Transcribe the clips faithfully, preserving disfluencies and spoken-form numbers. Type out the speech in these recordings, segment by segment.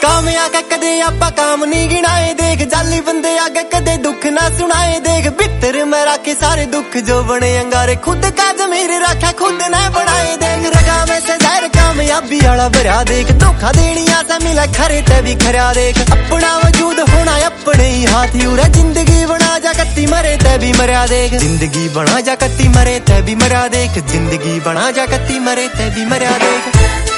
ਕਾਮਿਆਂ ਕਾ ਕਦੇ ਆਪਾਂ ਕਾਮ ਨਹੀਂ ਗਿਣਾਏ ਦੇਖ ਜਾਲੀ ਬੰਦੇ ਆਗੇ ਕਦੇ ਦੁੱਖ ਨਾ ਸੁਣਾਏ ਦੇਖ ਭਿੱਤਰ ਮੈਂ ਰੱਖੇ ਸਾਰੇ ਦੁੱਖ ਜੋ ਬਣੇ ਅੰਗਾਰੇ ਖੁਦ ਕਾ ਜ਼ਮੀਰ ਰੱਖਿਆ ਖੁਦ ਨੇ ਬਣਾਏ ਦੇਖ ਰਗਾ में से जहर कामयाबी वाला भरा देख धोखा देनिया सा मिला खरे ते भी खरा देख अपना वजूद होना अपने ही हाथ उरा जिंदगी बना जा कत्ती मरे ते भी मरा देख जिंदगी बना जा कत्ती मरे ते भी मरा देख जिंदगी बना जा कत्ती मरे ते भी मरा देख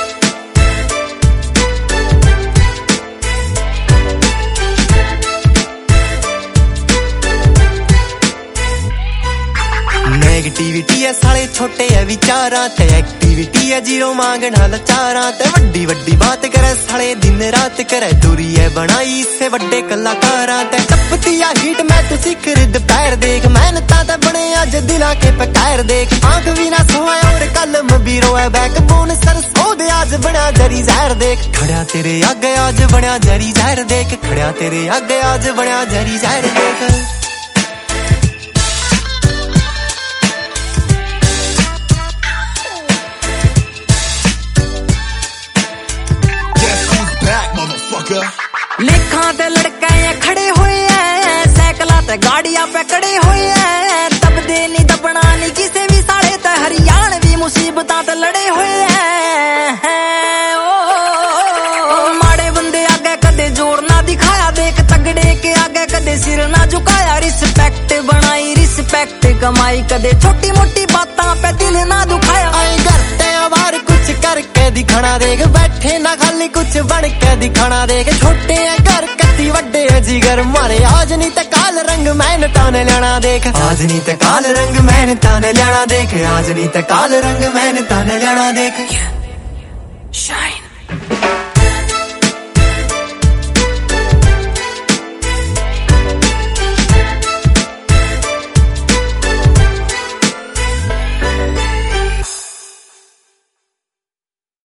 नेगेटिविटी है साले छोटे है विचारा ते एक्टिविटी है जीरो मांगना लाचारा ते वड्डी वड्डी बात करे साले दिन रात करे दूरी है बनाई इससे वड्डे कलाकारा ते टपती है हीट मैं तू सिखर दोपहर देख मेहनता ते बने अज दिला के पकायर देख आंख भी ना सोए और कलम भी रोए बैक बोन सर सो दे आज बना जरी जहर देख खड़ा तेरे आगे आज बना जरी जहर देख खड़ा तेरे आगे आज बना जरी जहर देख लेखा ते लड़के खड़े हुए हैं साइकिला ते गाड़ियां पे खड़े हुए हैं तब दे नहीं दबना नहीं किसे भी साले ते हरियाणवी मुसीबतां ते लड़े हुए हैं ओ, ओ, ओ माड़े बंदे आगे कदे जोर ना दिखाया देख तगड़े के आगे कदे सिर ना झुकाया रिस्पेक्ट बनाई रिस्पेक्ट कमाई कदे छोटी मोटी बातां पे दिल ना दुखाया आई करते आवार कुछ करके दिखाना देख बैठे ना खाली कुछ बन के दिखाना देख छोटे है घर कत्ती वड्डे है जिगर मारे आज नहीं ते काल रंग मेहनता ने लेना देख आज नहीं ते काल रंग मेहनता ने लेना देख आज नहीं ते काल रंग मेहनता ने लेना देख शाइन